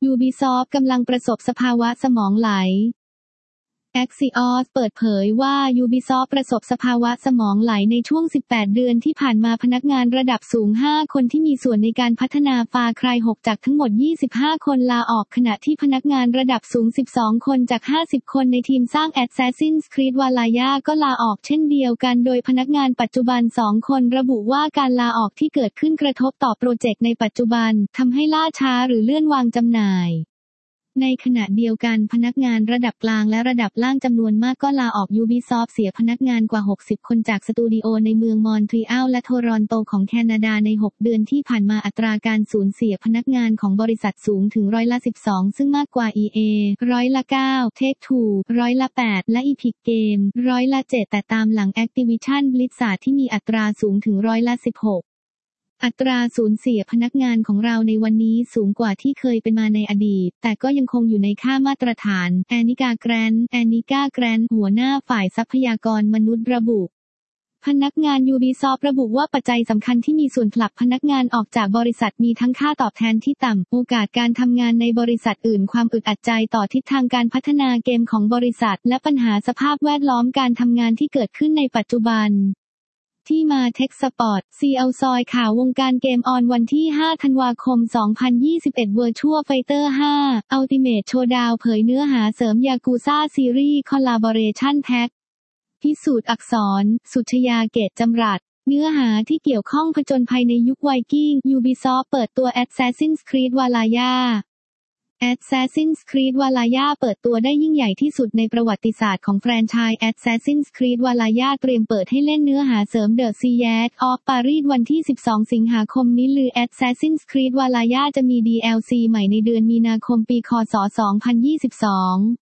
Ubisoft กำลังประสบสภาวะสมองไหล Axios เปิดเผยว่า Ubisoft ประสบสภาวะสมองไหลในช่วง 18 เดือนที่ผ่านมาพนักงานระดับสูง 5 คนที่มีส่วนในการพัฒนา Far Cry 6 จากทั้งหมด 25 คนลาออกขณะที่พนักงานระดับสูง 12 คนจาก 50 คนในทีมสร้าง Assassin's Creed Valhalla ก็ลาออกเช่นเดียวกันโดยพนักงานปัจจุบัน 2 คนระบุว่าการลาออกที่เกิดขึ้นกระทบต่อโปรเจกต์ในปัจจุบันทำให้ล่าช้าหรือเลื่อนวางจำหน่ายในขณะเดียวกันพนักงานระดับกลางและระดับล่างจำนวนมากก็ลาออก Ubisoft เสียพนักงานกว่า 60 คนจากสตูดิโอในเมืองมอนทรีอัลและโทรอนโตของแคนาดาใน 6 เดือนที่ผ่านมาอัตราการสูญเสียพนักงานของบริษัทสูงถึง12%ซึ่งมากกว่า EA 9%, Take-Two 8%และ Epic Games 7%แต่ตามหลัง Activision Blizzard ที่มีอัตราสูงถึง16%อัตราสูญเสียพนักงานของเราในวันนี้สูงกว่าที่เคยเป็นมาในอดีตแต่ก็ยังคงอยู่ในค่ามาตรฐานแอนิกาแกรนท์หัวหน้าฝ่ายทรัพยากรมนุษย์ระบุพนักงาน Ubisoft ระบุว่าปัจจัยสำคัญที่มีส่วนผลักพนักงานออกจากบริษัทมีทั้งค่าตอบแทนที่ต่ำโอกาสการทำงานในบริษัทอื่นความอึดอัดใจต่อทิศทางการพัฒนาเกมของบริษัทและปัญหาสภาพแวดล้อมการทำงานที่เกิดขึ้นในปัจจุบันที่มา Tech Spot ซีเอลซอยข่าววงการเกมออนวันที่ 5 ธันวาคม 2021 Virtua Fighter 5 Ultimate Showdown เผยเนื้อหาเสริม Yakuza Series Collaboration Pack พิสูจน์อักษร สุชยาเกตจำรัดเนื้อหาที่เกี่ยวข้องผจญภัยในยุคไวกิ้ง Ubisoft เปิดตัว Assassin's Creed Valhalla Assassin's Creed Valhalla เปิดตัวได้ยิ่งใหญ่ที่สุดในประวัติศาสตร์ของแฟรนไชส์ Assassin's Creed Valhalla เตรียมเปิดให้เล่นเนื้อหาเสริม The Siege of Paris วันที่ 12 สิงหาคมนี้หรือ Assassin's Creed Valhalla จะมี DLC ใหม่ในเดือนมีนาคมปีคศ 2022